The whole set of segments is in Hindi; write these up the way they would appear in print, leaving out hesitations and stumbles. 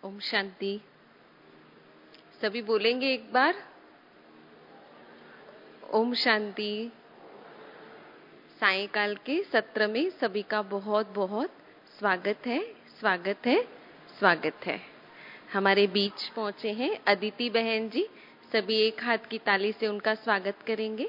ओम शांति। सभी बोलेंगे एक बार, ओम शांति। सायंकाल के सत्र में सभी का बहुत बहुत स्वागत है, स्वागत है, स्वागत है। हमारे बीच पहुंचे हैं अदिति बहन जी। सभी एक हाथ की ताली से उनका स्वागत करेंगे।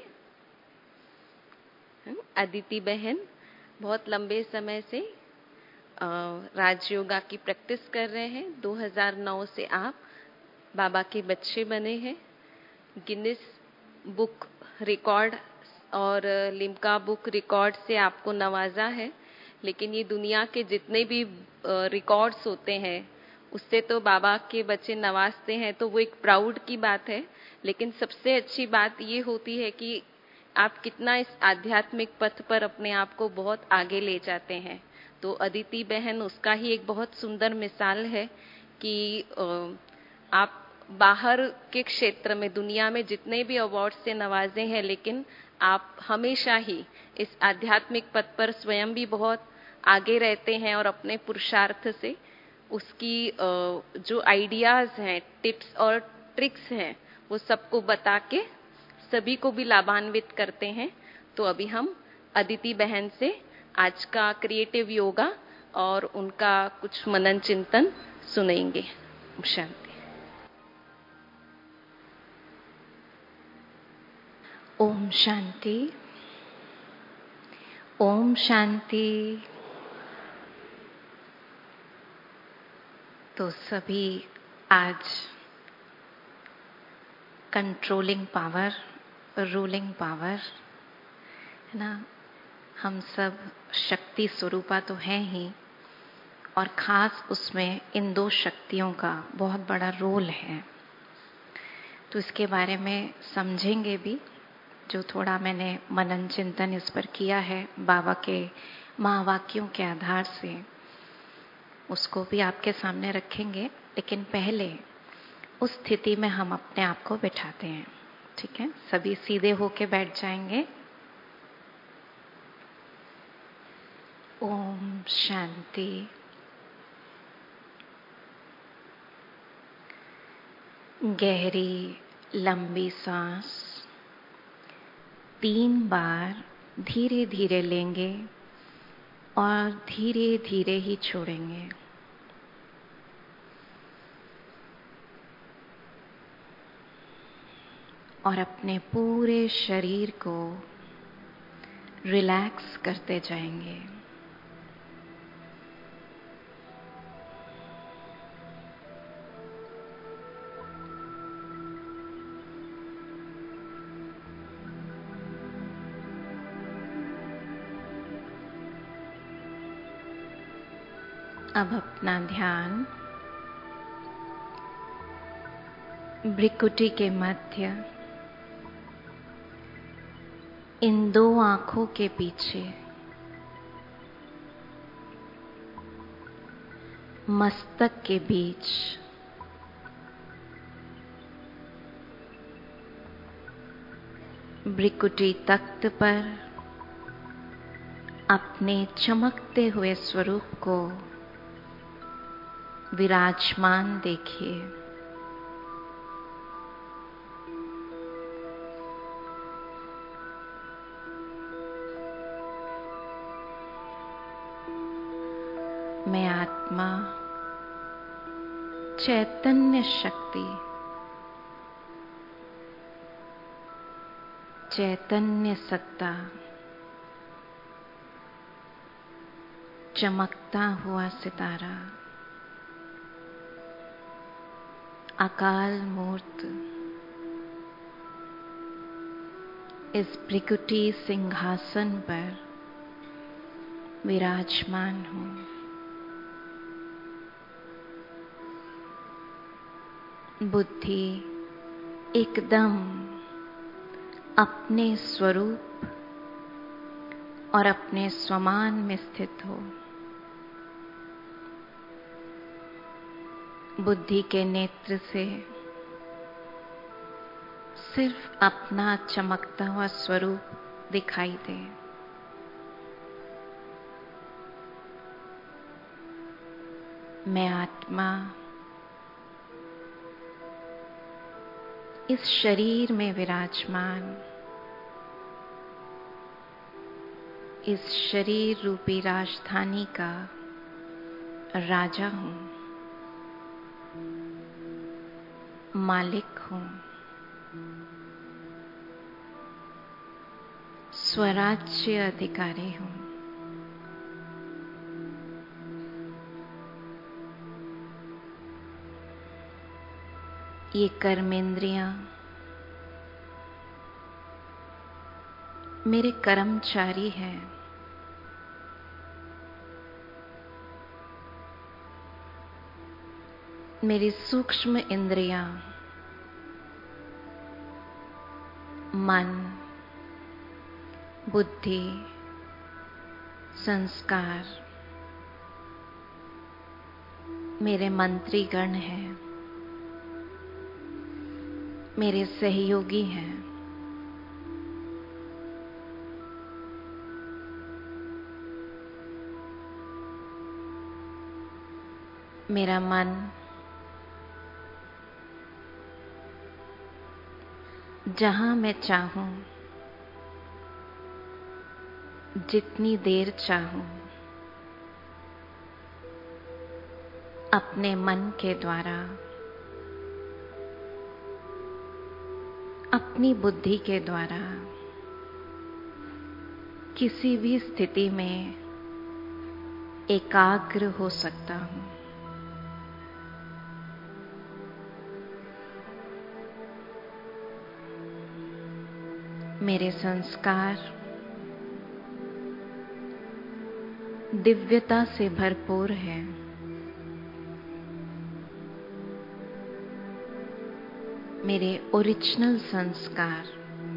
अदिति बहन बहुत लंबे समय से राजयोगा की प्रैक्टिस कर रहे हैं। 2009 से आप बाबा के बच्चे बने हैं। गिनीज बुक रिकॉर्ड और लिम्का बुक रिकॉर्ड से आपको नवाजा है, लेकिन ये दुनिया के जितने भी रिकॉर्ड्स होते हैं उससे तो बाबा के बच्चे नवाजते हैं, तो वो एक प्राउड की बात है। लेकिन सबसे अच्छी बात ये होती है कि आप कितना इस आध्यात्मिक पथ पर अपने आप को बहुत आगे ले जाते हैं। तो अदिति बहन उसका ही एक बहुत सुंदर मिसाल है कि आप बाहर के क्षेत्र में दुनिया में जितने भी अवार्ड से नवाजे हैं, लेकिन आप हमेशा ही इस आध्यात्मिक पथ पर स्वयं भी बहुत आगे रहते हैं और अपने पुरुषार्थ से उसकी जो आइडियाज हैं, टिप्स और ट्रिक्स हैं, वो सबको बता के सभी को भी लाभान्वित करते हैं। तो अभी हम अदिति बहन से आज का क्रिएटिव योगा और उनका कुछ मनन चिंतन सुनेंगे। शांति। ओम शांति, ओम शांति। तो सभी आज कंट्रोलिंग पावर, रूलिंग पावर है ना, हम सब शक्ति स्वरूपा तो हैं ही, और खास उसमें इन दो शक्तियों का बहुत बड़ा रोल है। तो इसके बारे में समझेंगे भी। जो थोड़ा मैंने मनन चिंतन इस पर किया है बाबा के महावाक्यों के आधार से, उसको भी आपके सामने रखेंगे। लेकिन पहले उस स्थिति में हम अपने आप को बिठाते हैं। ठीक है, सभी सीधे होके बैठ जाएंगे। ओम शांति। गहरी लंबी सांस 3 बार धीरे धीरे लेंगे और धीरे धीरे ही छोड़ेंगे। और अपने पूरे शरीर को रिलैक्स करते जाएंगे। अब अपना ध्यान भ्रिकुटी के मध्य इन 2 आंखों के पीछे मस्तक के बीच भ्रिकुटी तख्त पर अपने चमकते हुए स्वरूप को विराजमान देखिए। मैं आत्मा, चैतन्य शक्ति, चैतन्य सत्ता, चमकता हुआ सितारा, अकाल मूर्त इस भ्रिकुटी सिंहासन पर विराजमान हूँ। बुद्धि एकदम अपने स्वरूप और अपने स्वमान में स्थित हो। बुद्धि के नेत्र से सिर्फ अपना चमकता हुआ स्वरूप दिखाई दे। मैं आत्मा इस शरीर में विराजमान, इस शरीर रूपी राजधानी का राजा हूं, मालिक हूं, स्वराज्य अधिकारी हूं। ये कर्मेंद्रियां मेरे कर्मचारी हैं। मेरी सूक्ष्म इंद्रियां, मन, बुद्धि, संस्कार मेरे मंत्रीगण हैं, मेरे सहयोगी हैं। मेरा मन जहां मैं चाहूं, जितनी देर चाहूं, अपने मन के द्वारा, अपनी बुद्धि के द्वारा किसी भी स्थिति में एकाग्र हो सकता हूं। मेरे संस्कार दिव्यता से भरपूर है। मेरे ओरिजिनल संस्कार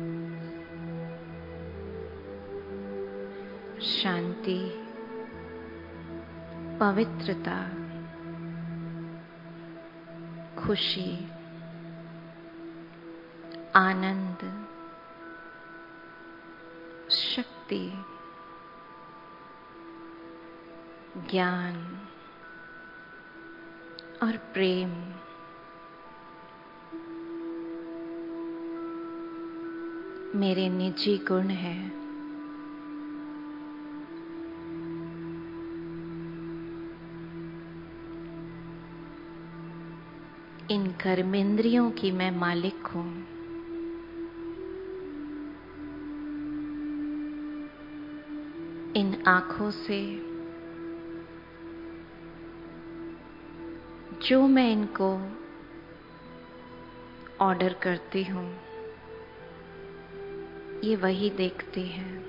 शांति, पवित्रता, खुशी, आनंद, शक्ति, ज्ञान और प्रेम मेरे निजी गुण हैं। इन कर्मेंद्रियों की मैं मालिक हूं। इन आंखों से जो मैं इनको ऑर्डर करती हूं, ये वही देखती हैं।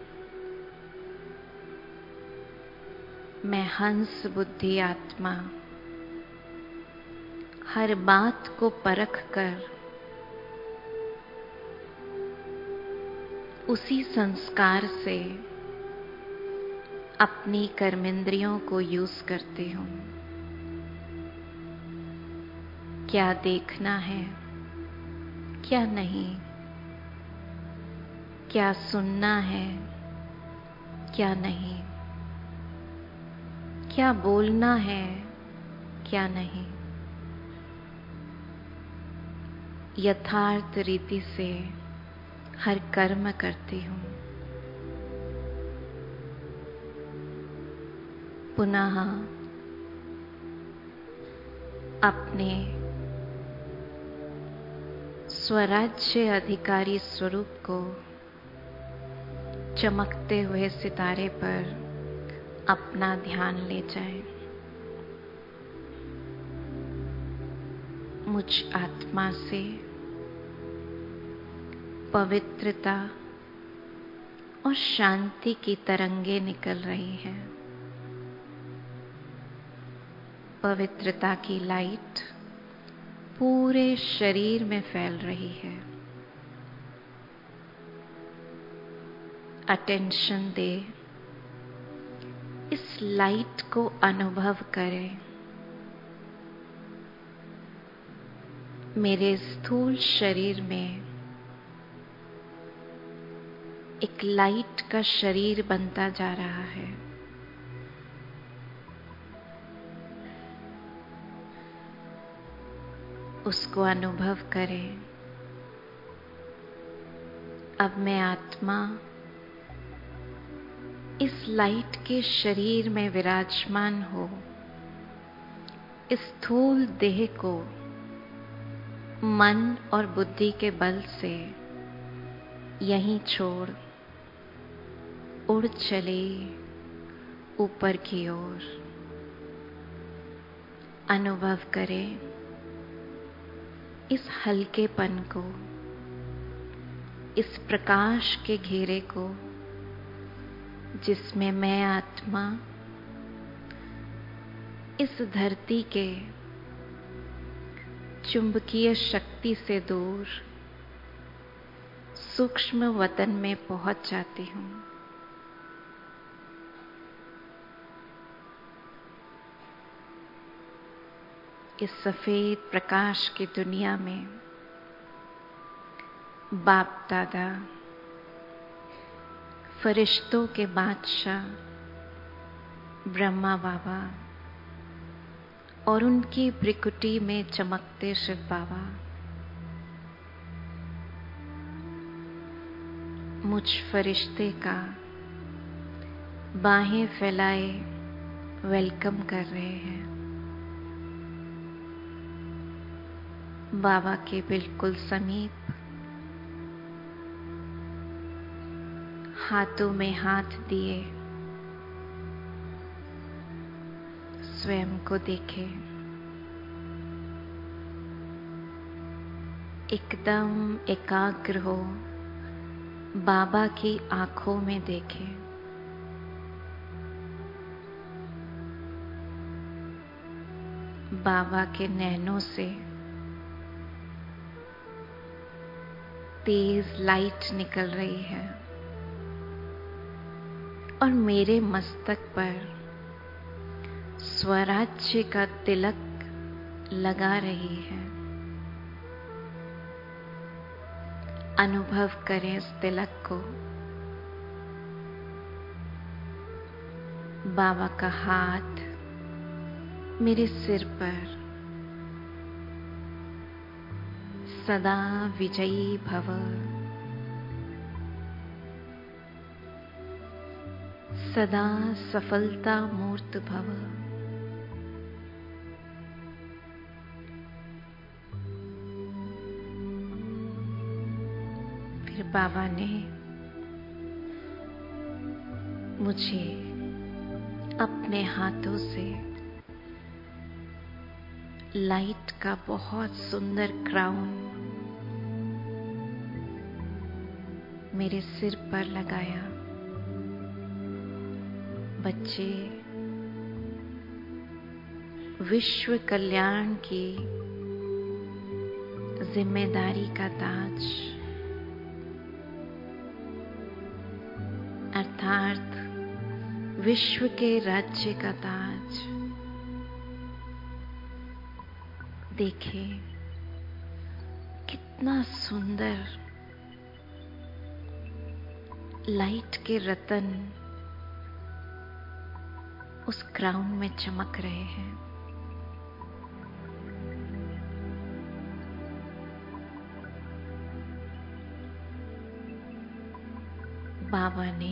मैं हंस बुद्धि आत्मा हर बात को परख कर उसी संस्कार से अपनी कर्मेंद्रियों को यूज करती हूं। क्या देखना है, क्या नहीं, क्या सुनना है, क्या नहीं, क्या बोलना है, क्या नहीं, यथार्थ रीति से हर कर्म करती हूं। पुनः अपने स्वराज्य अधिकारी स्वरूप को चमकते हुए सितारे पर अपना ध्यान ले जाएं। मुझ आत्मा से पवित्रता और शांति की तरंगे निकल रही हैं। पवित्रता की लाइट पूरे शरीर में फैल रही है। अटेंशन दे, इस लाइट को अनुभव करें। मेरे स्थूल शरीर में एक लाइट का शरीर बनता जा रहा है। उसको अनुभव करें। अब मैं आत्मा इस लाइट के शरीर में विराजमान हो इस स्थूल देह को मन और बुद्धि के बल से यहीं छोड़ उड़ चले ऊपर की ओर। अनुभव करें इस हल्केपन को, इस प्रकाश के घेरे को जिसमें मैं आत्मा इस धरती के चुंबकीय शक्ति से दूर सूक्ष्म वतन में पहुंच जाती हूं। इस सफेद प्रकाश की दुनिया में बाप दादा, फरिश्तों के बादशाह ब्रह्मा बाबा और उनकी भ्रिकुटी में चमकते शिव बाबा मुझ फरिश्ते का बाहें फैलाए वेलकम कर रहे हैं। बाबा के बिल्कुल समीप हाथों में हाथ दिए स्वयं को देखे, एकदम एकाग्र हो बाबा की आंखों में देखे। बाबा के नैनों से तेज लाइट निकल रही है और मेरे मस्तक पर स्वराज्य का तिलक लगा रही है। अनुभव करें इस तिलक को। बाबा का हाथ मेरे सिर पर सदा विजयी भव, सदा सफलता मूर्त भव। फिर बाबा ने मुझे अपने हाथों से लाइट का बहुत सुंदर क्राउन मेरे सिर पर लगाया। बच्चे, विश्व कल्याण की जिम्मेदारी का ताज अर्थात विश्व के राज्य का ताज देखें, कितना सुंदर लाइट के रतन उस क्राउन में चमक रहे हैं। बाबा ने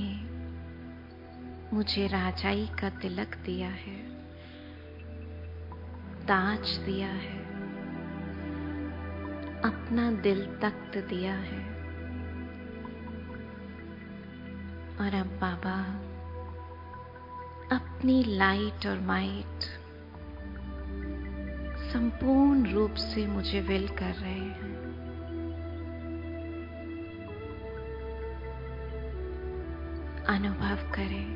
मुझे राजाई का तिलक दिया है, ताज दिया है, अपना दिल तख्त दिया है। और अब बाबा अपनी लाइट और माइट संपूर्ण रूप से मुझे विल कर रहे हैं। अनुभव करें,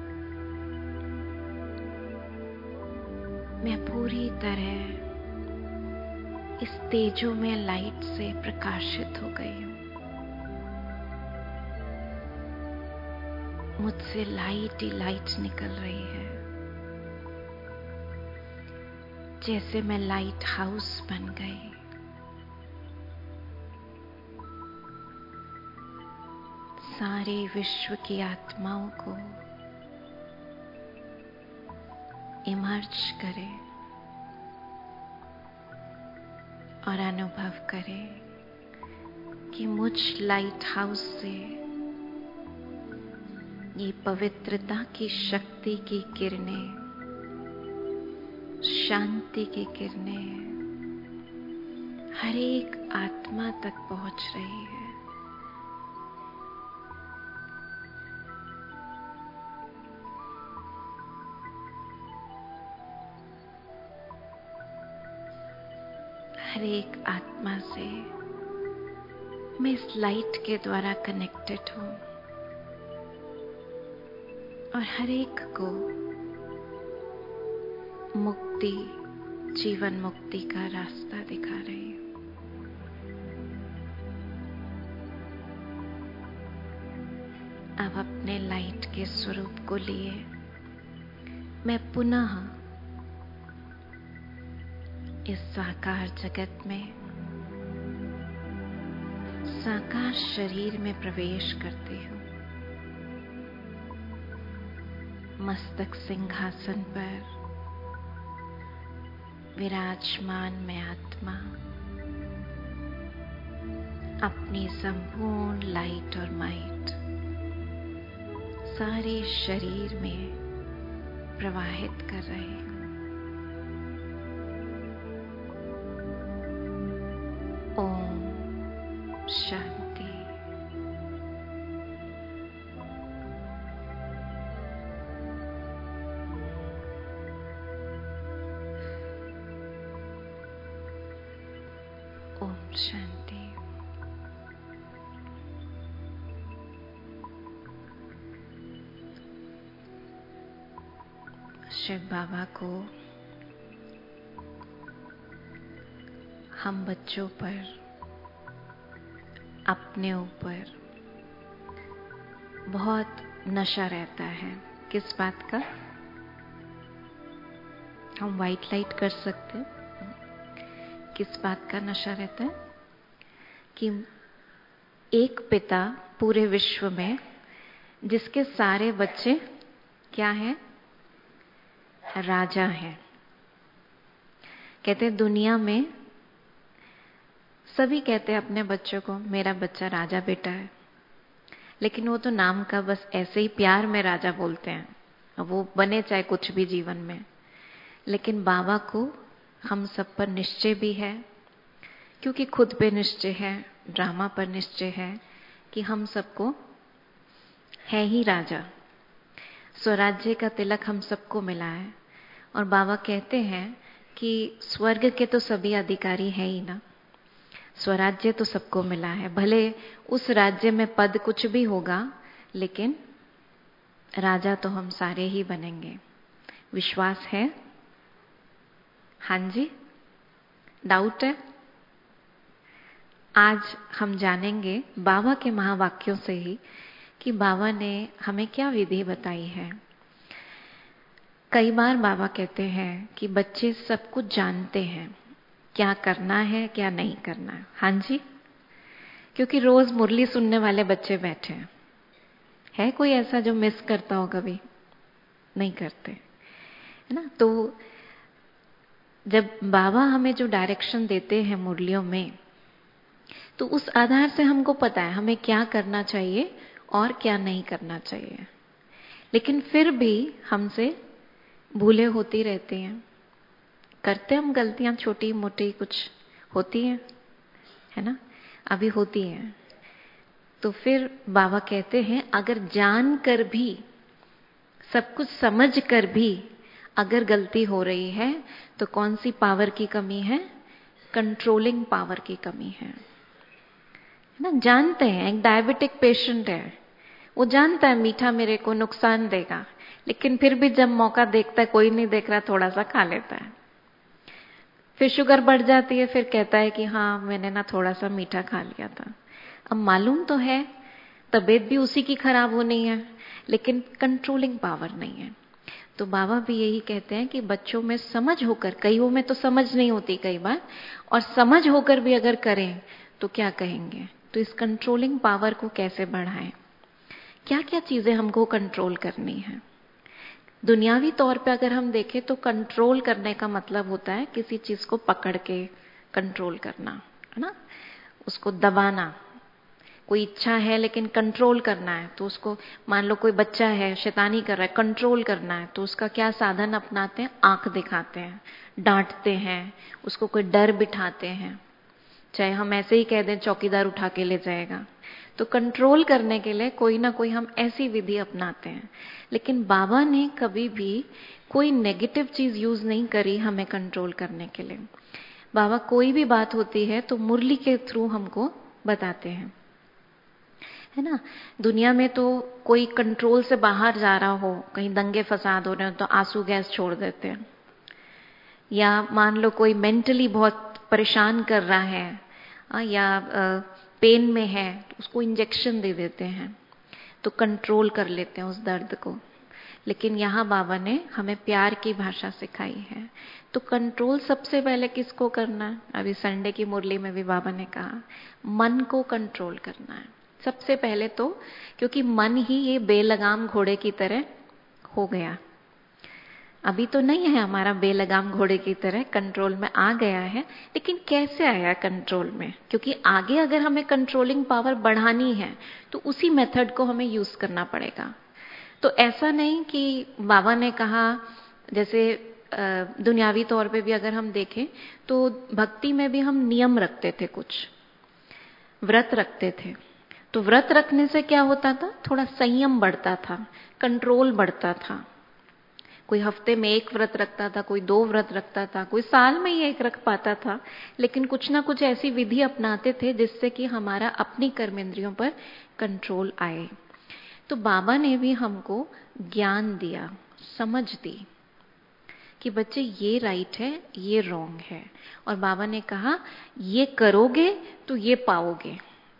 मैं पूरी तरह इस तेजोमय लाइट से प्रकाशित हो गई हूं। मुझसे लाइट ही लाइट निकल रही है, जैसे मैं लाइट हाउस बन गई। सारे विश्व की आत्माओं को इमर्ज करें और अनुभव करें कि मुझ लाइट हाउस से ये पवित्रता की शक्ति की किरणें, शांति की किरणें हर एक आत्मा तक पहुंच रही है। हर एक आत्मा से मैं इस लाइट के द्वारा कनेक्टेड हूं और हर एक को मुक्ति, जीवन मुक्ति का रास्ता दिखा रही हूं। अब अपने लाइट के स्वरूप को लिए मैं पुनः इस साकार जगत में, साकार शरीर में प्रवेश करती हूं। मस्तक सिंहासन पर विराजमान मैं आत्मा अपनी संपूर्ण लाइट और माइट सारे शरीर में प्रवाहित कर रही हूं। ओम शांति। ओम शांति। शिव बाबा को हम बच्चों पर, अपने ऊपर बहुत नशा रहता है। किस बात का? हम व्हाइट लाइट कर सकते हैं। किस बात का नशा रहता है? कि एक पिता पूरे विश्व में जिसके सारे बच्चे क्या हैं? राजा हैं। कहते हैं दुनिया में सभी कहते हैं अपने बच्चों को मेरा बच्चा राजा बेटा है, लेकिन वो तो नाम का बस ऐसे ही प्यार में राजा बोलते हैं। वो बने चाहे कुछ भी जीवन में, लेकिन बाबा को हम सब पर निश्चय भी है, क्योंकि खुद पे निश्चय है, ड्रामा पर निश्चय है कि हम सबको है ही राजा। स्वराज्य का तिलक हम सबको मिला है और बाबा कहते हैं कि स्वर्ग के तो सभी अधिकारी हैं ही ना, स्वराज्य तो सबको मिला है। भले उस राज्य में पद कुछ भी होगा, लेकिन राजा तो हम सारे ही बनेंगे। विश्वास है? हाँ जी? डाउट है? आज हम जानेंगे बाबा के महावाक्यों से ही कि बाबा ने हमें क्या विधि बताई है। कई बार बाबा कहते हैं कि बच्चे सब कुछ जानते हैं, क्या करना है क्या नहीं करना है। हाँ जी? क्योंकि रोज मुरली सुनने वाले बच्चे बैठे हैं। है कोई ऐसा जो मिस करता हो? कभी नहीं करते, है ना? तो जब बाबा हमें जो डायरेक्शन देते हैं मुरलियों में, तो उस आधार से हमको पता है हमें क्या करना चाहिए और क्या नहीं करना चाहिए। लेकिन फिर भी हमसे भूलें होती रहती हैं। करते हम गलतियां, छोटी मोटी कुछ होती हैं, है ना? अभी होती हैं। तो फिर बाबा कहते हैं अगर जान कर भी, सब कुछ समझ कर भी अगर गलती हो रही है तो कौन सी पावर की कमी है? कंट्रोलिंग पावर की कमी है ना? जानते हैं, एक डायबिटिक पेशेंट है, वो जानता है मीठा मेरे को नुकसान देगा, लेकिन फिर भी जब मौका देखता है कोई नहीं देख रहा, थोड़ा सा खा लेता है। फिर शुगर बढ़ जाती है, फिर कहता है कि हाँ मैंने ना थोड़ा सा मीठा खा लिया था। अब मालूम तो है तबीयत भी उसी की खराब होनी है, लेकिन कंट्रोलिंग पावर नहीं है। तो बाबा भी यही कहते हैं कि बच्चों में समझ होकर, कईयों में तो समझ नहीं होती कई बार, और समझ होकर भी अगर करें तो क्या कहेंगे? तो इस कंट्रोलिंग पावर को कैसे बढ़ाएं? क्या क्या चीजें हमको कंट्रोल करनी है? दुनियावी तौर पे अगर हम देखें तो कंट्रोल करने का मतलब होता है किसी चीज को पकड़ के कंट्रोल करना, है ना? उसको दबाना, कोई इच्छा है लेकिन कंट्रोल करना है, तो उसको, मान लो कोई बच्चा है शैतानी कर रहा है, कंट्रोल करना है, तो उसका क्या साधन अपनाते हैं? आंख दिखाते हैं, डांटते हैं, उसको कोई डर बिठाते हैं। चाहे हम ऐसे ही कह दें चौकीदार उठा के ले जाएगा, तो कंट्रोल करने के लिए कोई ना कोई हम ऐसी विधि अपनाते हैं। लेकिन बाबा ने कभी भी कोई नेगेटिव चीज यूज नहीं करी हमें कंट्रोल करने के लिए। बाबा कोई भी बात होती है तो मुरली के थ्रू हमको बताते हैं, है ना। दुनिया में तो कोई कंट्रोल से बाहर जा रहा हो, कहीं दंगे फसाद हो रहे हो, तो आंसू गैस छोड़ देते हैं। या मान लो कोई मेंटली बहुत परेशान कर रहा है या पेन में है, तो उसको इंजेक्शन दे देते हैं, तो कंट्रोल कर लेते हैं उस दर्द को। लेकिन यहाँ बाबा ने हमें प्यार की भाषा सिखाई है। तो कंट्रोल सबसे पहले किसको करना है? अभी संडे की मुरली में भी बाबा ने कहा मन को कंट्रोल करना है सबसे पहले, तो क्योंकि मन ही ये बेलगाम घोड़े की तरह हो गया। अभी तो नहीं है हमारा बेलगाम घोड़े की तरह, कंट्रोल में आ गया है। लेकिन कैसे आया कंट्रोल में? क्योंकि आगे अगर हमें कंट्रोलिंग पावर बढ़ानी है तो उसी मेथड को हमें यूज करना पड़ेगा। तो ऐसा नहीं कि बाबा ने कहा, जैसे दुनियावी तौर पे भी अगर हम देखें तो भक्ति में भी हम नियम रखते थे, कुछ व्रत रखते थे। तो व्रत रखने से क्या होता था? थोड़ा संयम बढ़ता था, कंट्रोल बढ़ता था। कोई हफ्ते में एक व्रत रखता था, कोई 2 व्रत रखता था, कोई साल में ही एक रख पाता था। लेकिन कुछ ना कुछ ऐसी विधि अपनाते थे जिससे कि हमारा अपनी कर्मेंद्रियों पर कंट्रोल आए। तो बाबा ने भी हमको ज्ञान दिया, समझ दी कि बच्चे ये राइट है, ये रॉन्ग है। और बाबा ने कहा ये करोगे तो ये पाओगे,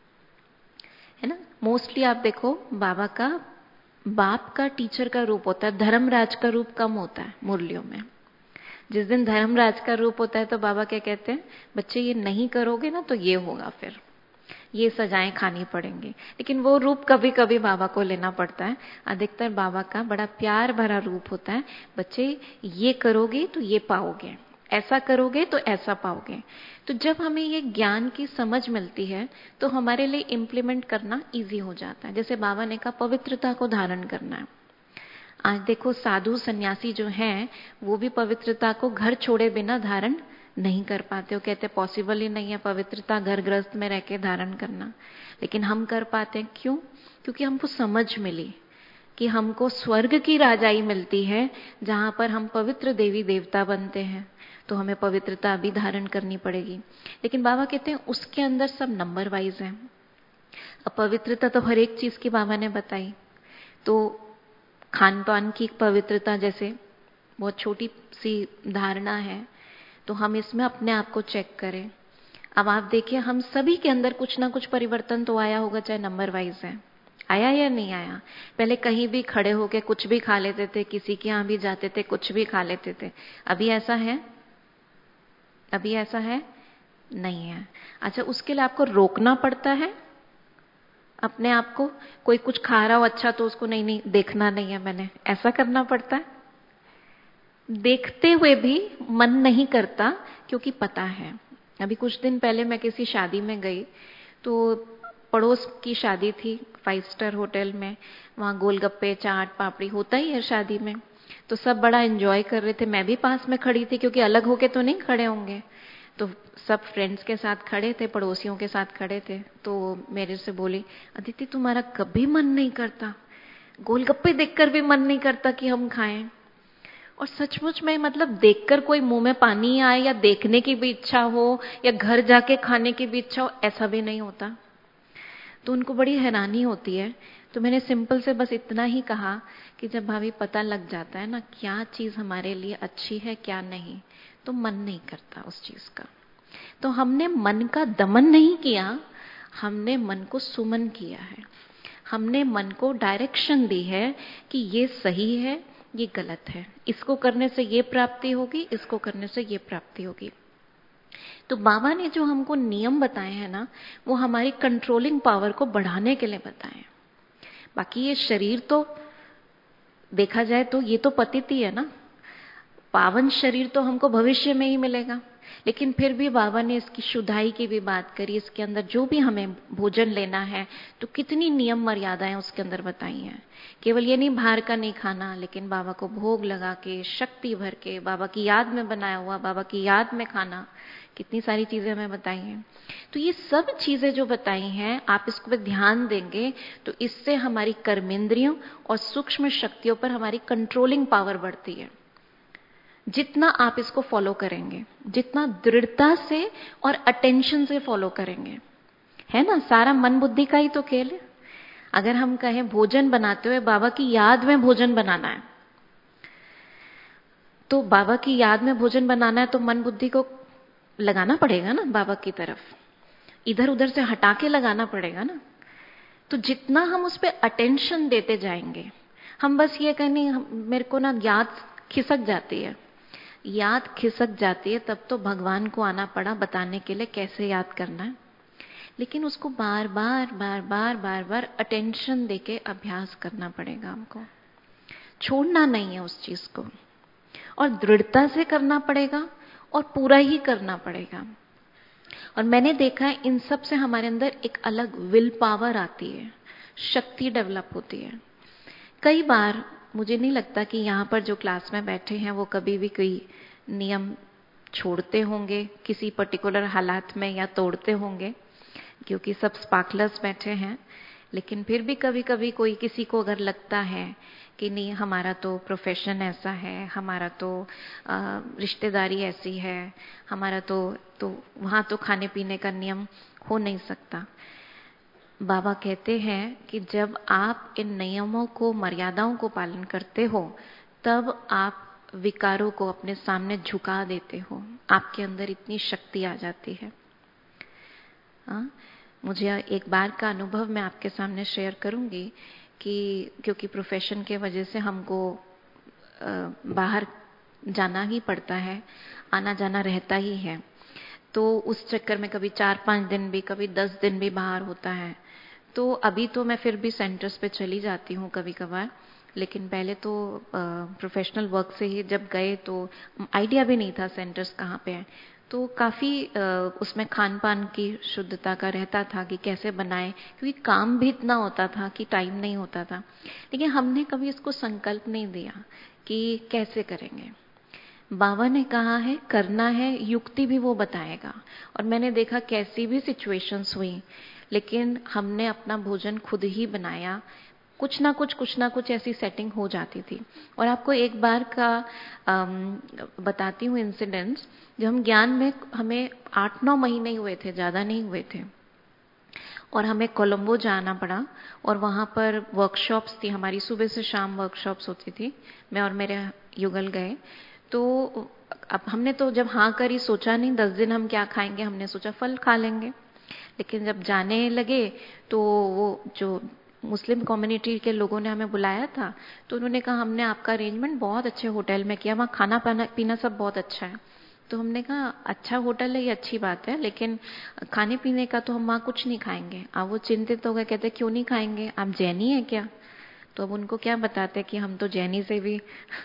है ना। मोस्टली आप देखो बाबा का बाप का टीचर का रूप होता है, धर्मराज का रूप कम होता है मुरलियों में। जिस दिन धर्मराज का रूप होता है तो बाबा क्या कहते हैं? बच्चे ये नहीं करोगे ना तो ये होगा, फिर ये सजाएं खानी पड़ेंगी। लेकिन वो रूप कभी कभी बाबा को लेना पड़ता है। अधिकतर बाबा का बड़ा प्यार भरा रूप होता है, बच्चे ये करोगे तो ये पाओगे, ऐसा करोगे तो ऐसा पाओगे। तो जब हमें ये ज्ञान की समझ मिलती है तो हमारे लिए इम्प्लीमेंट करना इजी हो जाता है। जैसे बाबा ने कहा पवित्रता को धारण करना है। आज देखो साधु सन्यासी जो हैं वो भी पवित्रता को घर छोड़े बिना धारण नहीं कर पाते। वो कहते पॉसिबल ही नहीं है पवित्रता घर गृहस्थ में रह के धारण करना। लेकिन हम कर पाते हैं। क्यों? क्योंकि हमको समझ मिली कि हमको स्वर्ग की राजाई मिलती है जहां पर हम पवित्र देवी देवता बनते हैं, तो हमें पवित्रता भी धारण करनी पड़ेगी। लेकिन बाबा कहते हैं उसके अंदर सब नंबर वाइज है। अब पवित्रता तो हर एक चीज की बाबा ने बताई। तो खान पान की पवित्रता जैसे बहुत छोटी सी धारणा है, तो हम इसमें अपने आप को चेक करें। अब आप देखिए हम सभी के अंदर कुछ ना कुछ परिवर्तन तो आया होगा, चाहे नंबर वाइज है। आया या नहीं आया? पहले कहीं भी खड़े होके कुछ भी खा लेते थे, किसी के यहां भी जाते थे कुछ भी खा लेते थे। अभी ऐसा है? अभी ऐसा है? नहीं है। अच्छा, उसके लिए आपको रोकना पड़ता है अपने आप को। कोई कुछ खा रहा हो अच्छा तो उसको नहीं नहीं देखना नहीं है मैंने, ऐसा करना पड़ता है। देखते हुए भी मन नहीं करता क्योंकि पता है। अभी कुछ दिन पहले मैं किसी शादी में गई, तो पड़ोस की शादी थी 5 स्टार होटल में। वहां गोलगप्पे चाट पापड़ी होता ही है शादी में, तो सब बड़ा एंजॉय कर रहे थे। मैं भी पास में खड़ी थी क्योंकि अलग होके तो नहीं खड़े होंगे। तो सब फ्रेंड्स के साथ खड़े थे, पड़ोसियों के साथ खड़े थे। तो मेरे से बोली, अदिति तुम्हारा कभी मन नहीं करता? गोलगप्पे देखकर भी मन नहीं करता कि हम खाएं? और सचमुच में मतलब देखकर कोई मुंह में पानी आए या देखने की भी इच्छा हो या घर जाके खाने की भी इच्छा हो, ऐसा भी नहीं होता। तो उनको बड़ी हैरानी होती है। तो मैंने सिंपल से बस इतना ही कहा कि जब भाभी पता लग जाता है ना क्या चीज हमारे लिए अच्छी है क्या नहीं, तो मन नहीं करता उस चीज का। तो हमने मन का दमन नहीं किया, हमने मन को सुमन किया है। हमने मन को डायरेक्शन दी है कि ये सही है, ये गलत है, इसको करने से ये प्राप्ति होगी, इसको करने से ये प्राप्ति होगी। तो बाबा ने जो हमको नियम बताए हैं ना, वो हमारी कंट्रोलिंग पावर को बढ़ाने के लिए बताए। बाकी ये शरीर तो देखा जाए तो ये तो पतित ही है ना। पावन शरीर तो हमको भविष्य में ही मिलेगा, लेकिन फिर भी बाबा ने इसकी शुद्धाई की भी बात करी। इसके अंदर जो भी हमें भोजन लेना है तो कितनी नियम मर्यादाएं उसके अंदर बताई हैं। केवल ये नहीं बाहर का नहीं खाना, लेकिन बाबा को भोग लगा के, शक्ति भर के, बाबा की याद में बनाया हुआ, बाबा की याद में खाना, कितनी सारी चीजें हमें बताई हैं। तो ये सब चीजें जो बताई हैं, आप इसको पे ध्यान देंगे तो इससे हमारी कर्मेंद्रियों और सूक्ष्म शक्तियों पर हमारी कंट्रोलिंग पावर बढ़ती है। जितना आप इसको फॉलो करेंगे, जितना दृढ़ता से और अटेंशन से फॉलो करेंगे, है ना, सारा मन बुद्धि का ही तो खेल है। अगर हम कहें भोजन बनाते हुए बाबा की याद में भोजन बनाना है, तो बाबा की याद में भोजन बनाना है तो मन बुद्धि को लगाना पड़ेगा ना बाबा की तरफ, इधर उधर से हटा के लगाना पड़ेगा ना। तो जितना हम उस पर अटेंशन देते जाएंगे, हम बस ये कहने मेरे को ना याद खिसक जाती है, याद खिसक जाती है, तब तो भगवान को आना पड़ा बताने के लिए कैसे याद करना है। लेकिन उसको बार बार बार बार बार बार अटेंशन देके अभ्यास करना पड़ेगा हमको, छोड़ना नहीं है उस चीज को, और दृढ़ता से करना पड़ेगा और पूरा ही करना पड़ेगा। और मैंने देखा है इन सब से हमारे अंदर एक अलग विल पावर आती है, शक्ति डेवलप होती है। कई बार मुझे नहीं लगता कि यहाँ पर जो क्लास में बैठे हैं वो कभी भी कोई नियम छोड़ते होंगे किसी पर्टिकुलर हालात में या तोड़ते होंगे, क्योंकि सब स्पार्कलर्स बैठे हैं। लेकिन फिर भी कभी कभी कोई किसी को अगर लगता है कि नहीं हमारा तो प्रोफेशन ऐसा है, हमारा तो रिश्तेदारी ऐसी है, हमारा तो वहाँ तो खाने पीने का नियम हो नहीं सकता। बाबा कहते हैं कि जब आप इन नियमों को, मर्यादाओं को पालन करते हो, तब आप विकारों को अपने सामने झुका देते हो, आपके अंदर इतनी शक्ति आ जाती है। मुझे एक बार का अनुभव मैं आपके सामने शेयर करूंगी कि क्योंकि प्रोफेशन के वजह से हमको बाहर जाना ही पड़ता है, आना जाना रहता ही है, तो उस चक्कर में कभी 4-5 दिन भी, कभी 10 दिन भी बाहर होता है। तो अभी तो मैं फिर भी सेंटर्स पे चली जाती हूँ कभी कभार, लेकिन पहले तो प्रोफेशनल वर्क से ही जब गए तो आइडिया भी नहीं था सेंटर्स कहाँ पे हैं, तो काफ़ी उसमें खान पान की शुद्धता का रहता था कि कैसे बनाएं, क्योंकि काम भी इतना होता था कि टाइम नहीं होता था। लेकिन हमने कभी इसको संकल्प नहीं दिया कि कैसे करेंगे। बाबा ने कहा है करना है, युक्ति भी वो बताएगा। और मैंने देखा कैसी भी सिचुएशंस हुई, लेकिन हमने अपना भोजन खुद ही बनाया, कुछ ना कुछ ऐसी सेटिंग हो जाती थी। और आपको एक बार का बताती हूँ इंसिडेंट्स। जब हम ज्ञान में, हमें 8-9 महीने हुए थे, ज़्यादा नहीं हुए थे, और हमें कोलंबो जाना पड़ा और वहाँ पर वर्कशॉप्स थी हमारी, सुबह से शाम वर्कशॉप्स होती थी। मैं और मेरे युगल गए, तो अब हमने तो जब हाँ करी सोचा नहीं 10 दिन हम क्या खाएंगे, हमने सोचा फल खा लेंगे। लेकिन जब जाने लगे तो वो जो मुस्लिम कम्युनिटी के लोगों ने हमें बुलाया था, तो उन्होंने कहा हमने आपका अरेंजमेंट बहुत अच्छे होटल में किया, वहाँ खाना पीना सब बहुत अच्छा है। तो हमने कहा अच्छा होटल है ये अच्छी बात है, लेकिन खाने पीने का तो हम वहाँ कुछ नहीं खाएंगे। अब वो चिंतित हो गए, कहते क्यों नहीं खाएंगे, आप जैनी है क्या? तो अब उनको क्या बताते कि हम तो जैनी से भी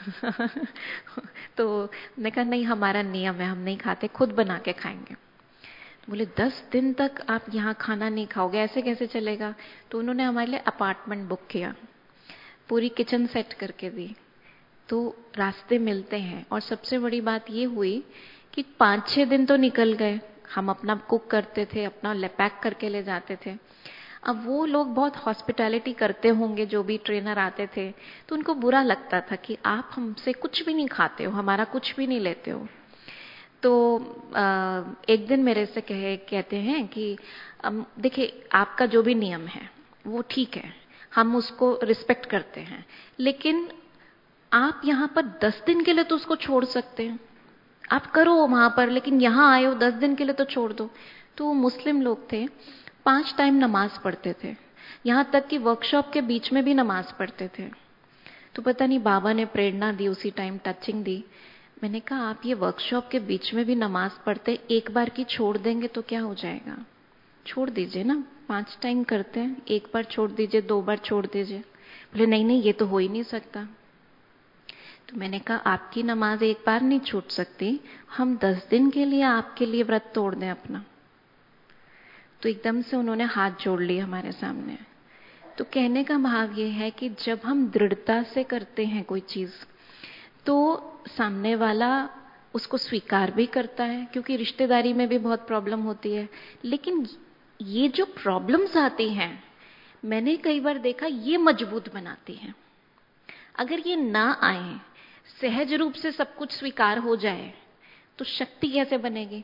तो मैंने कहा नहीं हमारा नियम है, हम नहीं खाते, खुद बना के खाएंगे। बोले 10 दिन तक आप यहाँ खाना नहीं खाओगे, ऐसे कैसे चलेगा? तो उन्होंने हमारे लिए अपार्टमेंट बुक किया, पूरी किचन सेट करके दी। तो रास्ते मिलते हैं। और सबसे बड़ी बात ये हुई कि 5-6 दिन तो निकल गए, हम अपना कुक करते थे, अपना पैक करके ले जाते थे। अब वो लोग बहुत हॉस्पिटैलिटी करते होंगे, जो भी ट्रेनर आते थे, तो उनको बुरा लगता था कि आप हमसे कुछ भी नहीं खाते हो, हमारा कुछ भी नहीं लेते हो। तो एक दिन मेरे से कहते हैं कि देखिए आपका जो भी नियम है वो ठीक है, हम उसको रिस्पेक्ट करते हैं, लेकिन आप यहाँ पर 10 दिन के लिए तो उसको छोड़ सकते हैं, आप करो वहां पर, लेकिन यहाँ आए हो 10 दिन के लिए तो छोड़ दो। तो वो मुस्लिम लोग थे, 5 टाइम नमाज पढ़ते थे, यहाँ तक कि वर्कशॉप के बीच में भी नमाज पढ़ते थे। तो पता नहीं बाबा ने प्रेरणा दी, उसी टाइम टचिंग दी। मैंने कहा आप ये वर्कशॉप के बीच में भी नमाज पढ़ते, एक बार की छोड़ देंगे तो क्या हो जाएगा? छोड़ दीजिए ना, 5 टाइम करते हैं, एक बार छोड़ दीजिए, 2 बार छोड़ दीजिए। बोले नहीं नहीं ये तो हो ही नहीं सकता। तो मैंने कहा आपकी नमाज एक बार नहीं छूट सकती, हम 10 दिन के लिए आपके लिए व्रत तोड़ दें अपना। तो एकदम से उन्होंने हाथ जोड़ लिए हमारे सामने। तो कहने का भाव ये है कि जब हम दृढ़ता से करते हैं कोई चीज, तो सामने वाला उसको स्वीकार भी करता है, क्योंकि रिश्तेदारी में भी बहुत प्रॉब्लम होती है। लेकिन ये जो प्रॉब्लम्स आती हैं, मैंने कई बार देखा, ये मजबूत बनाती हैं। अगर ये ना आए, सहज रूप से सब कुछ स्वीकार हो जाए, तो शक्ति कैसे बनेगी?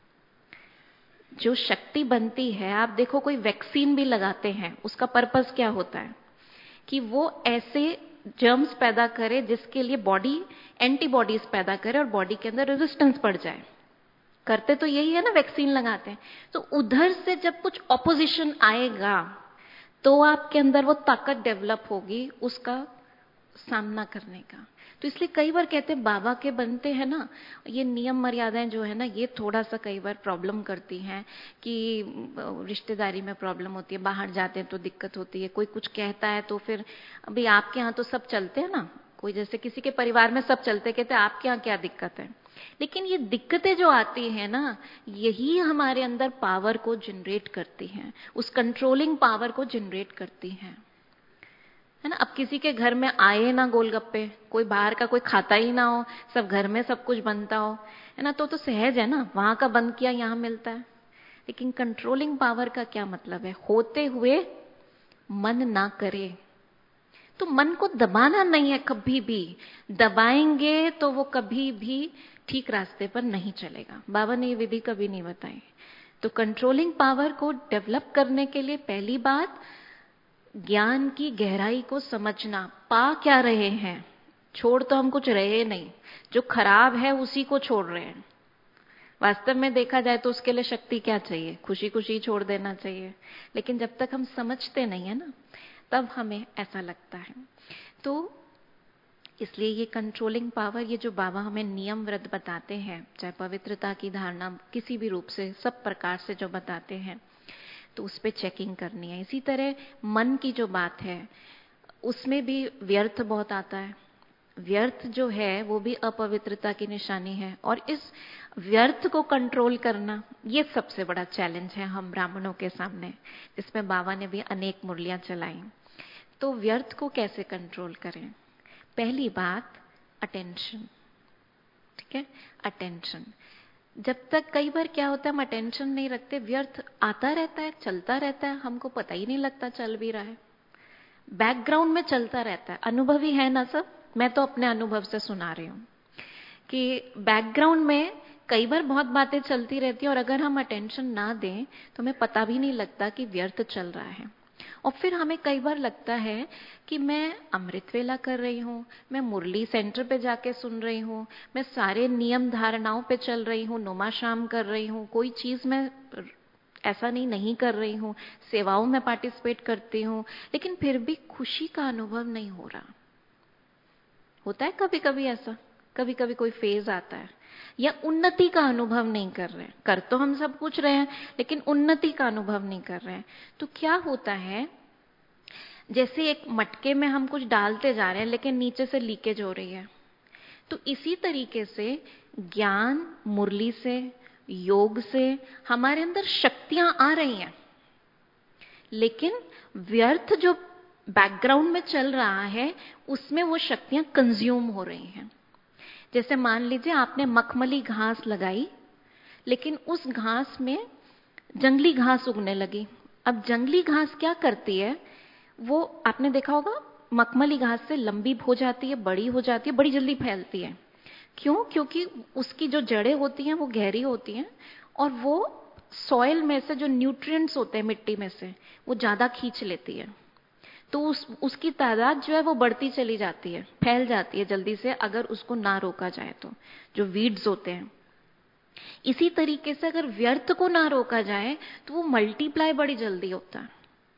जो शक्ति बनती है, आप देखो कोई वैक्सीन भी लगाते हैं, उसका पर्पस क्या होता है? कि वो ऐसे जर्म्स पैदा करे जिसके लिए बॉडी एंटीबॉडीज पैदा करे और बॉडी के अंदर रेजिस्टेंस बढ़ जाए। करते तो यही है ना, वैक्सीन लगाते हैं। तो उधर से जब कुछ ऑपोजिशन आएगा, तो आपके अंदर वो ताकत डेवलप होगी उसका सामना करने का। तो इसलिए कई बार कहते हैं बाबा के बनते हैं ना, ये नियम मर्यादाएं जो है ना, ये थोड़ा सा कई बार प्रॉब्लम करती हैं कि रिश्तेदारी में प्रॉब्लम होती है, बाहर जाते हैं तो दिक्कत होती है, कोई कुछ कहता है तो फिर अभी आपके यहाँ तो सब चलते हैं ना, कोई जैसे किसी के परिवार में सब चलते, कहते हैं आपके यहाँ क्या दिक्कत है? लेकिन ये दिक्कतें जो आती है ना, यही हमारे अंदर पावर को जनरेट करती हैं, उस कंट्रोलिंग पावर को जनरेट करती हैं, है ना। अब किसी के घर में आए ना गोलगप्पे, कोई बाहर का कोई खाता ही ना हो, सब घर में सब कुछ बनता हो, है ना, तो सहज है ना, वहां का बंद किया यहां मिलता है। लेकिन कंट्रोलिंग पावर का क्या मतलब है? होते हुए मन ना करे। तो मन को दबाना नहीं है, कभी भी दबाएंगे तो वो कभी भी ठीक रास्ते पर नहीं चलेगा। बाबा ने ये विधि कभी नहीं बताई। तो कंट्रोलिंग पावर को डेवलप करने के लिए पहली बात, ज्ञान की गहराई को समझना। पा क्या रहे हैं? छोड़ तो हम कुछ रहे नहीं, जो खराब है उसी को छोड़ रहे हैं। वास्तव में देखा जाए तो उसके लिए शक्ति क्या चाहिए? खुशी खुशी छोड़ देना चाहिए। लेकिन जब तक हम समझते नहीं है ना, तब हमें ऐसा लगता है। तो इसलिए ये कंट्रोलिंग पावर, ये जो बाबा हमें नियम व्रत बताते हैं, चाहे पवित्रता की धारणा किसी भी रूप से, सब प्रकार से जो बताते हैं, तो उस पर चेकिंग करनी है। इसी तरह मन की जो बात है, उसमें भी व्यर्थ बहुत आता है। व्यर्थ जो है वो भी अपवित्रता की निशानी है, और इस व्यर्थ को कंट्रोल करना, ये सबसे बड़ा चैलेंज है हम ब्राह्मणों के सामने, जिसमें बाबा ने भी अनेक मुरलियां चलाई। तो व्यर्थ को कैसे कंट्रोल करें? पहली बात, अटेंशन। ठीक है, अटेंशन। जब तक, कई बार क्या होता है, हम अटेंशन नहीं रखते, व्यर्थ आता रहता है, चलता रहता है, हमको पता ही नहीं लगता चल भी रहा है, बैकग्राउंड में चलता रहता है। अनुभवी है ना सब, मैं तो अपने अनुभव से सुना रही हूं कि बैकग्राउंड में कई बार बहुत बातें चलती रहती है, और अगर हम अटेंशन ना दें तो हमें पता भी नहीं लगता कि व्यर्थ चल रहा है। और फिर हमें कई बार लगता है कि मैं अमृत वेला कर रही हूँ, मैं मुरली सेंटर पे जाके सुन रही हूँ, मैं सारे नियम धारणाओं पे चल रही हूँ, नुमा शाम कर रही हूँ, कोई चीज मैं ऐसा नहीं कर रही हूँ, सेवाओं में पार्टिसिपेट करती हूँ, लेकिन फिर भी खुशी का अनुभव नहीं हो रहा। होता है कभी कभी ऐसा, कभी कभी कोई फेज आता है, या उन्नति का अनुभव नहीं कर रहे हैं। कर तो हम सब कुछ रहे हैं, लेकिन उन्नति का अनुभव नहीं कर रहे हैं। तो क्या होता है, जैसे एक मटके में हम कुछ डालते जा रहे हैं, लेकिन नीचे से लीकेज हो रही है। तो इसी तरीके से ज्ञान, मुरली से, योग से हमारे अंदर शक्तियां आ रही हैं, लेकिन व्यर्थ जो बैकग्राउंड में चल रहा है, उसमें वो शक्तियां कंज्यूम हो रही हैं। जैसे मान लीजिए आपने मखमली घास लगाई, लेकिन उस घास में जंगली घास उगने लगी। अब जंगली घास क्या करती है, वो आपने देखा होगा, मखमली घास से लंबी हो जाती है, बड़ी हो जाती है, बड़ी जल्दी फैलती है। क्यों? क्योंकि उसकी जो जड़ें होती हैं वो गहरी होती हैं, और वो सॉइल में से जो न्यूट्रिएंट्स होते हैं मिट्टी में से, वो ज्यादा खींच लेती है। तो उसकी तादाद जो है वो बढ़ती चली जाती है, फैल जाती है जल्दी से, अगर उसको ना रोका जाए तो, जो वीड्स होते हैं। इसी तरीके से अगर व्यर्थ को ना रोका जाए तो वो मल्टीप्लाई बड़ी जल्दी होता है।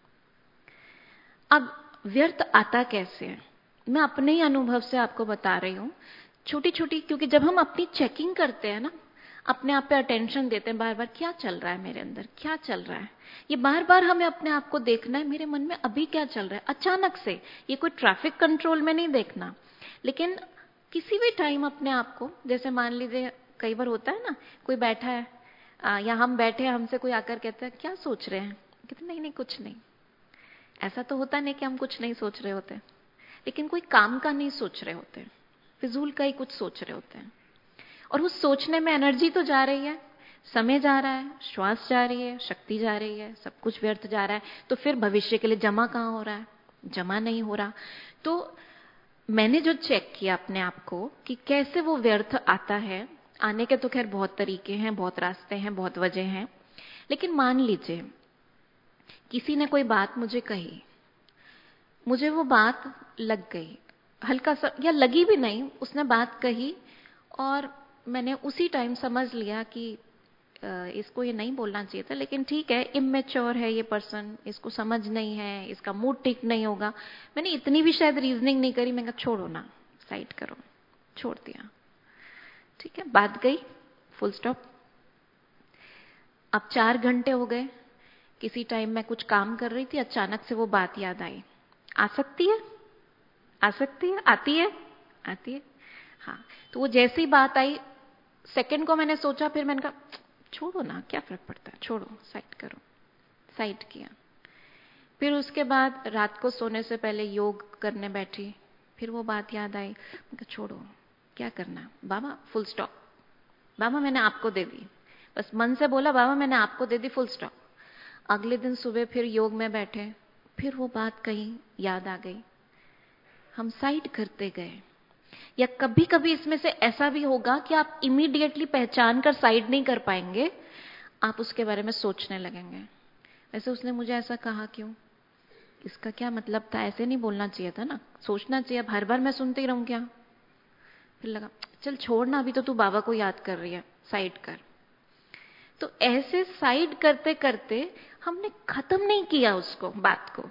अब व्यर्थ आता कैसे है, मैं अपने ही अनुभव से आपको बता रही हूं, छोटी छोटी। क्योंकि जब हम अपनी चेकिंग करते हैं ना, अपने आप पे अटेंशन देते हैं, बार बार क्या चल रहा है मेरे अंदर, क्या चल रहा है, ये बार बार हमें अपने आप को देखना है, मेरे मन में अभी क्या चल रहा है। अचानक से, ये कोई ट्रैफिक कंट्रोल में नहीं देखना, लेकिन किसी भी टाइम अपने आप को, जैसे मान लीजिए कई बार होता है ना, कोई बैठा है या हम बैठे हैं, हमसे कोई आकर कहता है क्या सोच रहे हैं, कहते नहीं नहीं कुछ नहीं। ऐसा तो होता नहीं कि हम कुछ नहीं सोच रहे होते, लेकिन कोई काम का नहीं सोच रहे होते, फिजूल का ही कुछ सोच रहे होते हैं। और उस सोचने में एनर्जी तो जा रही है, समय जा रहा है, श्वास जा रही है, शक्ति जा रही है, सब कुछ व्यर्थ जा रहा है। तो फिर भविष्य के लिए जमा कहां हो रहा है? जमा नहीं हो रहा। तो मैंने जो चेक किया अपने आप को कि कैसे वो व्यर्थ आता है, आने के तो खैर बहुत तरीके हैं, बहुत रास्ते हैं, बहुत वजह हैं, लेकिन मान लीजिए किसी ने कोई बात मुझे कही, मुझे वो बात लग गई, हल्का सा या लगी भी नहीं, उसने बात कही और मैंने उसी टाइम समझ लिया कि इसको ये नहीं बोलना चाहिए था, लेकिन ठीक है, इमेच्योर है ये पर्सन, इसको समझ नहीं है, इसका मूड ठीक नहीं होगा। मैंने इतनी भी शायद रीजनिंग नहीं करी, मैं कहा छोड़ो ना, साइड करो, छोड़ दिया, ठीक है, बात गई, फुल स्टॉप। अब 4 घंटे हो गए, किसी टाइम मैं कुछ काम कर रही थी, अचानक से वो बात याद आई। आ सकती है, आ सकती है, आती है, आती है, हाँ। तो वो जैसी ही बात आई, सेकंड को मैंने सोचा, फिर मैंने कहा छोड़ो ना, क्या फर्क पड़ता है, छोड़ो, साइड करो, साइड किया। फिर उसके बाद रात को सोने से पहले योग करने बैठी, फिर वो बात याद आई, मैं कहा छोड़ो, क्या करना बाबा, फुल स्टॉप, बाबा मैंने आपको दे दी, बस मन से बोला बाबा मैंने आपको दे दी, फुल स्टॉप। अगले दिन सुबह फिर योग में बैठे, फिर वो बात कहीं याद आ गई, हम साइड करते गए। या कभी कभी इसमें से ऐसा भी होगा कि आप इमीडिएटली पहचान कर साइड नहीं कर पाएंगे, आप उसके बारे में सोचने लगेंगे, वैसे उसने मुझे ऐसा कहा क्यों, इसका क्या मतलब था, ऐसे नहीं बोलना चाहिए था ना, सोचना चाहिए, अब हर बार मैं सुनते ही रहूं क्या। फिर लगा चल छोड़ना, अभी तो तू बाबा को याद कर रही है, साइड कर। तो ऐसे साइड करते करते हमने खत्म नहीं किया उसको, बात को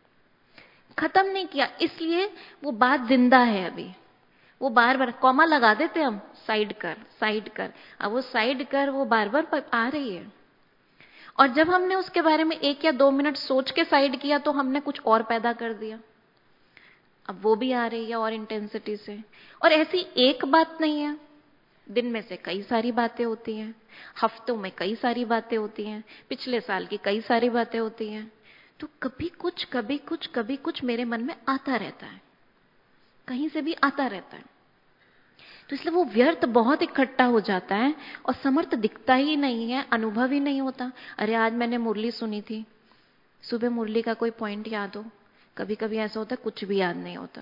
खत्म नहीं किया, इसलिए वो बात जिंदा है अभी। वो बार बार कॉमा लगा देते हम, साइड कर, साइड कर, अब वो साइड कर वो बार बार आ रही है। और जब हमने उसके बारे में 1 या 2 मिनट सोच के साइड किया, तो हमने कुछ और पैदा कर दिया, अब वो भी आ रही है और इंटेंसिटी से। और ऐसी एक बात नहीं है, दिन में से कई सारी बातें होती हैं, हफ्तों में कई सारी बातें होती हैं, पिछले साल की कई सारी बातें होती हैं। तो कभी कुछ कभी कुछ कभी कुछ मेरे मन में आता रहता है, कहीं से भी आता रहता है। तो इसलिए वो व्यर्थ बहुत इकट्ठा हो जाता है और समर्थ दिखता ही नहीं है, अनुभव ही नहीं होता। अरे आज मैंने मुरली सुनी थी, सुबह मुरली का कोई पॉइंट याद हो, कभी कभी ऐसा होता है कुछ भी याद नहीं होता।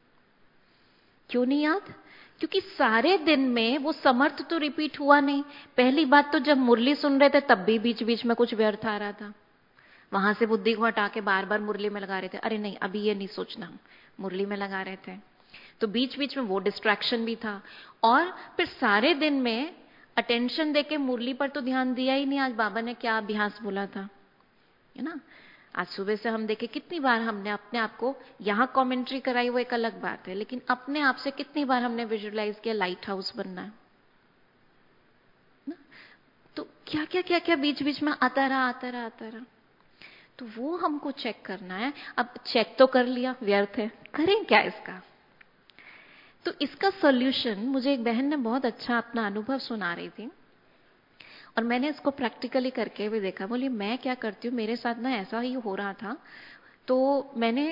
क्यों नहीं याद? क्योंकि सारे दिन में वो समर्थ तो रिपीट हुआ नहीं। पहली बात तो जब मुरली सुन रहे थे तब भी बीच बीच में कुछ व्यर्थ आ रहा था, वहां से बुद्धि को हटा के बार बार मुरली में लगा रहे थे, अरे नहीं अभी ये नहीं सोचना, मुरली में लगा रहे थे। तो बीच बीच में वो डिस्ट्रैक्शन भी था। और फिर सारे दिन में अटेंशन देके मुरली पर तो ध्यान दिया ही नहीं, आज बाबा ने क्या अभ्यास बोला था, है ना। आज सुबह से हम देखे कितनी बार हमने अपने आप को, यहां कमेंट्री कराई वो एक अलग बात है, लेकिन अपने आप से कितनी बार हमने विजुअलाइज किया लाइट हाउस बनना है ना? तो क्या क्या क्या क्या बीच बीच में आता रहा, आता रहा, आता रहा। तो वो हमको चेक करना है। अब चेक तो कर लिया, व्यर्थ है, करें क्या इसका? तो इसका सॉल्यूशन मुझे एक बहन ने बहुत अच्छा अपना अनुभव सुना रही थी, और मैंने इसको प्रैक्टिकली करके भी देखा। बोली मैं क्या करती हूँ, मेरे साथ ना ऐसा ही हो रहा था, तो मैंने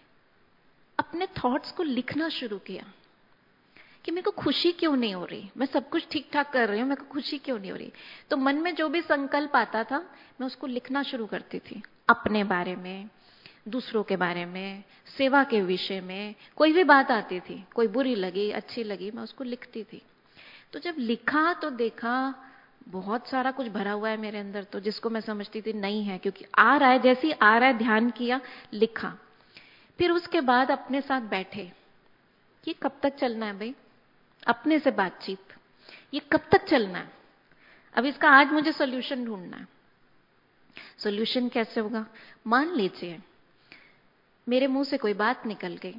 अपने थॉट्स को लिखना शुरू किया कि मेरे को खुशी क्यों नहीं हो रही, मैं सब कुछ ठीक ठाक कर रही हूँ, मेरे को खुशी क्यों नहीं हो रही। तो मन में जो भी संकल्प आता था मैं उसको लिखना शुरू करती थी, अपने बारे में, दूसरों के बारे में, सेवा के विषय में, कोई भी बात आती थी, कोई बुरी लगी अच्छी लगी, मैं उसको लिखती थी। तो जब लिखा तो देखा बहुत सारा कुछ भरा हुआ है मेरे अंदर, तो जिसको मैं समझती थी नहीं है, क्योंकि आ रहा है, जैसे ही आ रहा है ध्यान किया, लिखा। फिर उसके बाद अपने साथ बैठे, ये कब तक चलना है भाई, अपने से बातचीत, ये कब तक चलना है, अब इसका आज मुझे सॉल्यूशन ढूंढना है। सॉल्यूशन कैसे होगा? मान लीजिए मेरे मुंह से कोई बात निकल गई,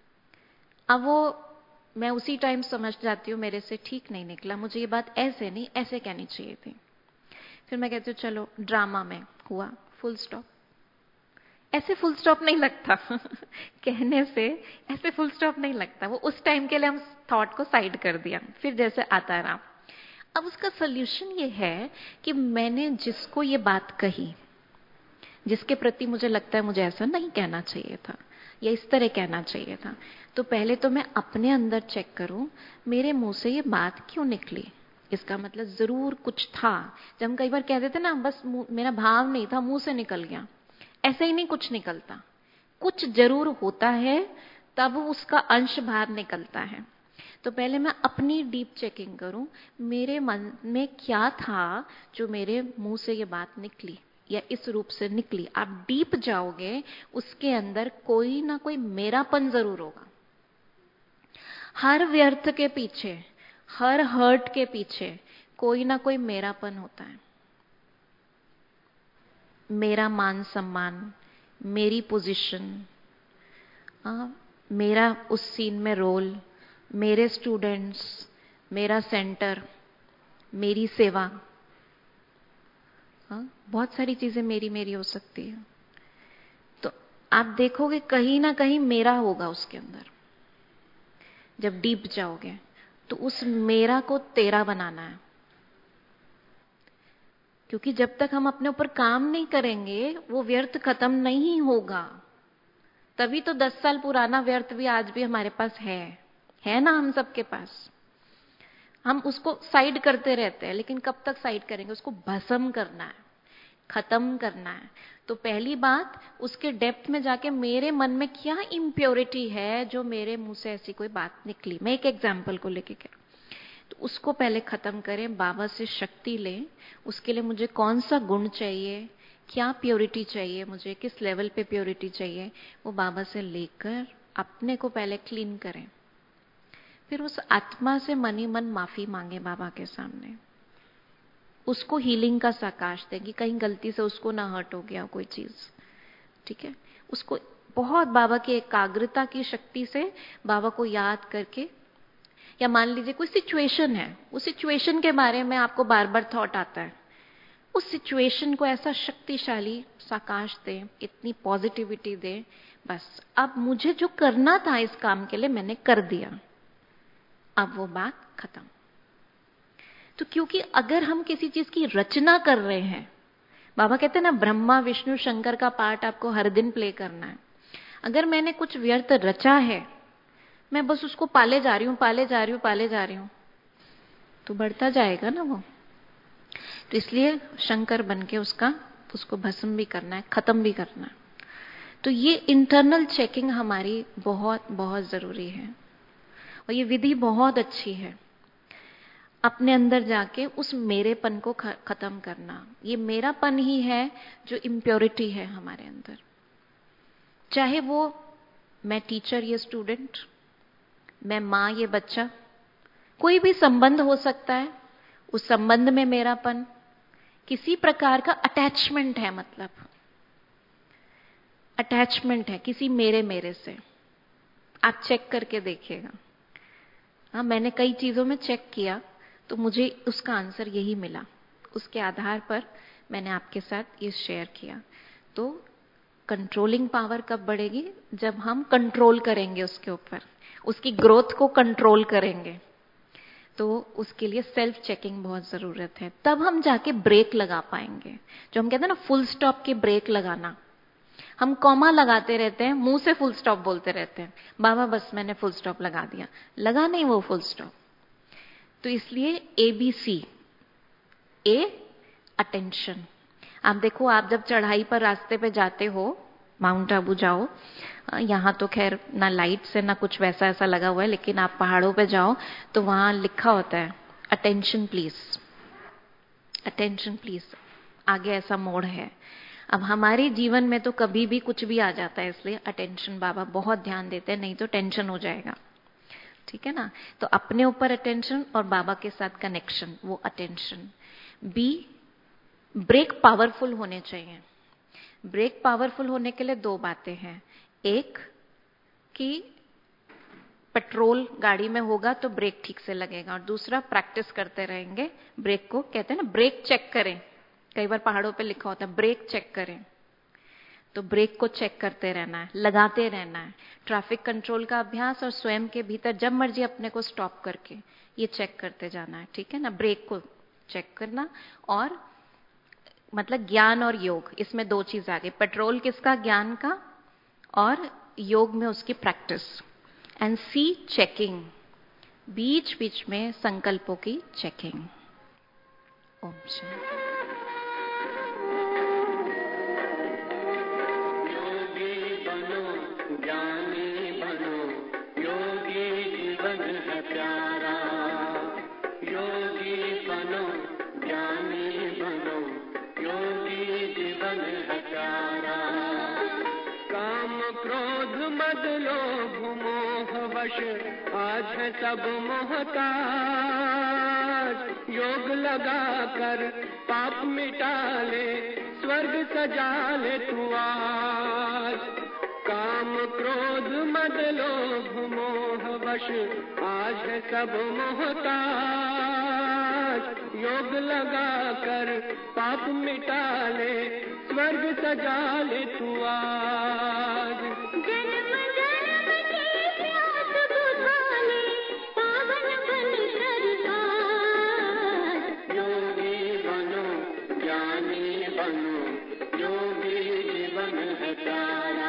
अब वो मैं उसी टाइम समझ जाती हूँ मेरे से ठीक नहीं निकला, मुझे ये बात ऐसे नहीं ऐसे कहनी चाहिए थी। फिर मैं कहती हूँ चलो ड्रामा में हुआ, फुल स्टॉप, ऐसे फुल स्टॉप नहीं लगता कहने से ऐसे फुल स्टॉप नहीं लगता। वो उस टाइम के लिए हम थॉट को साइड कर दिया, फिर जैसे आता रहा। अब उसका सोल्यूशन ये है कि मैंने जिसको ये बात कही, जिसके प्रति मुझे लगता है मुझे ऐसा नहीं कहना चाहिए था या इस तरह कहना चाहिए था, तो पहले तो मैं अपने अंदर चेक करूं, मेरे मुंह से ये बात क्यों निकली। इसका मतलब जरूर कुछ था। जब हम कई बार कह देते ना, बस मेरा भाव नहीं था, मुंह से निकल गया, ऐसे ही नहीं कुछ निकलता, कुछ जरूर होता है, तब उसका अंश बाहर निकलता है। तो पहले मैं अपनी डीप चेकिंग करूं, मेरे मन में क्या था जो मेरे मुंह से ये बात निकली या इस रूप से निकली। आप डीप जाओगे, उसके अंदर कोई ना कोई मेरापन जरूर होगा। हर व्यर्थ के पीछे, हर हर्ट के पीछे कोई ना कोई मेरापन होता है। मेरा मान सम्मान, मेरी पोजीशन, मेरा उस सीन में रोल, मेरे स्टूडेंट्स, मेरा सेंटर, मेरी सेवा, बहुत सारी चीजें मेरी मेरी हो सकती है। तो आप देखोगे कहीं ना कहीं मेरा होगा उसके अंदर। जब डीप जाओगे तो उस मेरा को तेरा बनाना है, क्योंकि जब तक हम अपने ऊपर काम नहीं करेंगे वो व्यर्थ खत्म नहीं होगा। तभी तो 10 साल पुराना व्यर्थ भी आज भी हमारे पास है ना, हम सबके पास। हम उसको साइड करते रहते हैं, लेकिन कब तक साइड करेंगे? उसको भस्म करना है, खत्म करना है। तो पहली बात, उसके डेप्थ में जाके मेरे मन में क्या इम्प्योरिटी है जो मेरे मुंह से ऐसी कोई बात निकली। मैं एक एग्जाम्पल को लेके कह, तो उसको पहले खत्म करें, बाबा से शक्ति लें। उसके लिए मुझे कौन सा गुण चाहिए, क्या प्योरिटी चाहिए, मुझे किस लेवल पे प्योरिटी चाहिए, वो बाबा से लेकर अपने को पहले क्लीन करें। फिर उस आत्मा से मन ही मन माफी मांगे बाबा के सामने, उसको हीलिंग का साकाश दें कि कहीं गलती से उसको ना हर्ट हो गया कोई चीज। ठीक है, उसको बहुत बाबा की एकाग्रता की शक्ति से बाबा को याद करके, या मान लीजिए कोई सिचुएशन है, उस सिचुएशन के बारे में आपको बार बार थॉट आता है, उस सिचुएशन को ऐसा शक्तिशाली साकाश दें, इतनी पॉजिटिविटी दें, बस अब मुझे जो करना था इस काम के लिए मैंने कर दिया, अब वो बात खत्म। तो क्योंकि अगर हम किसी चीज की रचना कर रहे हैं, बाबा कहते हैं ना, ब्रह्मा विष्णु शंकर का पार्ट आपको हर दिन प्ले करना है। अगर मैंने कुछ व्यर्थ रचा है, मैं बस उसको पाले जा रही हूं, पाले जा रही हूं, पाले जा रही हूं, तो बढ़ता जाएगा ना वो। तो इसलिए शंकर बन के उसको भस्म भी करना है, खत्म भी करना है। तो ये इंटरनल चेकिंग हमारी बहुत बहुत जरूरी है, और ये विधि बहुत अच्छी है। अपने अंदर जाके उस मेरेपन को खत्म करना। ये मेरापन ही है जो इम्प्योरिटी है हमारे अंदर। चाहे वो मैं टीचर ये स्टूडेंट, मैं माँ ये बच्चा, कोई भी संबंध हो सकता है, उस संबंध में मेरापन, किसी प्रकार का अटैचमेंट है, मतलब अटैचमेंट है किसी मेरे से, आप चेक करके देखिएगा। हाँ, मैंने कई चीजों में चेक किया तो मुझे उसका आंसर यही मिला, उसके आधार पर मैंने आपके साथ ये शेयर किया। तो कंट्रोलिंग पावर कब बढ़ेगी? जब हम कंट्रोल करेंगे उसके ऊपर, उसकी ग्रोथ को कंट्रोल करेंगे। तो उसके लिए सेल्फ चेकिंग बहुत जरूरत है, तब हम जाके ब्रेक लगा पाएंगे। जो हम कहते हैं ना फुल स्टॉप की ब्रेक लगाना, हम कॉमा लगाते रहते हैं, मुंह से फुल स्टॉप बोलते रहते हैं, बाबा बस मैंने फुल स्टॉप लगा दिया, लगा नहीं वो फुल स्टॉप। तो इसलिए ABC, A अटेंशन। आप देखो, आप जब चढ़ाई पर रास्ते पे जाते हो, माउंट आबू जाओ, यहाँ तो खैर ना लाइट से ना कुछ वैसा ऐसा लगा हुआ है, लेकिन आप पहाड़ों पे जाओ तो वहां लिखा होता है अटेंशन प्लीज, अटेंशन प्लीज, आगे ऐसा मोड़ है। अब हमारे जीवन में तो कभी भी कुछ भी आ जाता है, इसलिए अटेंशन बाबा बहुत ध्यान देते हैं, नहीं तो टेंशन हो जाएगा। ठीक है ना? तो अपने ऊपर अटेंशन और बाबा के साथ कनेक्शन, वो अटेंशन। B ब्रेक पावरफुल होने चाहिए। ब्रेक पावरफुल होने के लिए दो बातें हैं, एक कि पेट्रोल गाड़ी में होगा तो ब्रेक ठीक से लगेगा, और दूसरा प्रैक्टिस करते रहेंगे ब्रेक को। कहते हैं ना ब्रेक चेक करें, कई बार पहाड़ों पे लिखा होता है ब्रेक चेक करें। तो ब्रेक को चेक करते रहना है, लगाते रहना है। ट्रैफिक कंट्रोल का अभ्यास और स्वयं के भीतर जब मर्जी अपने को स्टॉप करके ये चेक करते जाना है, ठीक है ना। ब्रेक को चेक करना और मतलब ज्ञान और योग, इसमें दो चीज आ गई। पेट्रोल किसका? ज्ञान का, और योग में उसकी प्रैक्टिस। एंड सी चेकिंग, बीच बीच में संकल्पों की चेकिंग। ओम शांति। मद लोभ मोह वश आज है सब मोहताज, योग लगा कर पाप मिटा ले, स्वर्ग सजा ले तू आज। काम क्रोध मद लोभ मोह वश आज है सब मोहताज, योग लगा कर पाप मिटा ले, स्वर्ग सजा ले तू आज। जन्म जन्म की प्यास बुझा ले, पावन बन कर आज। योगी बनो, ज्ञानी बनो, योगी जीवन है प्यारा।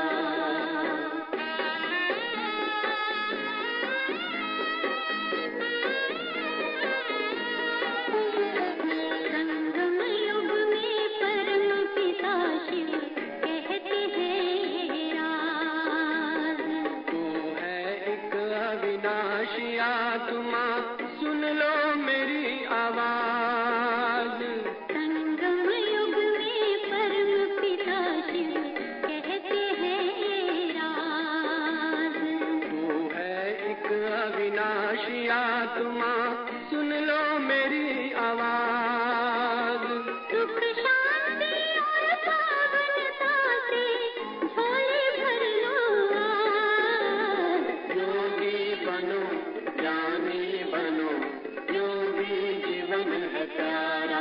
आत्मा सुन लो मेरी आवाज, संगम युग में परम पिता शिव कहते हैं राज। तू है एक अविनाशी आत्मा, सुन लो मेरी आवाज। सुख शांति और पावनता से झोली भर लो आज। योगी बनो, ज्ञानी बनो, योगी जीवन है प्यारा।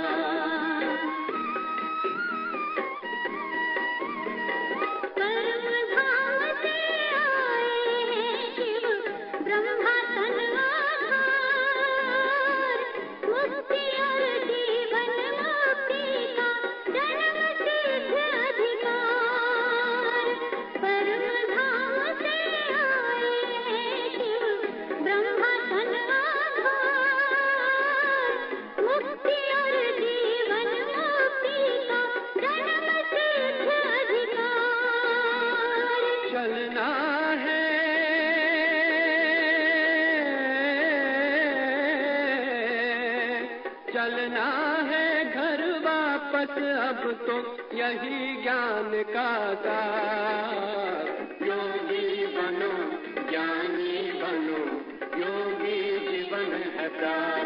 परम धाम से आए हैं शिव ब्रह्मा तन आधार, मुक्ति और जीवन मुक्ति का जन्म सिद्ध अधिकार। परम धाम से आए हैं शिव ब्रह्मा तन आधार, मुक्ति और जीवन मुक्ति का जन्म सिद्ध अधिकार। चलना है, चलना है घर वापस अब तो यही ज्ञान का सार। योगी बनो, ज्ञानी बनो, योगी जीवन है प्यारा।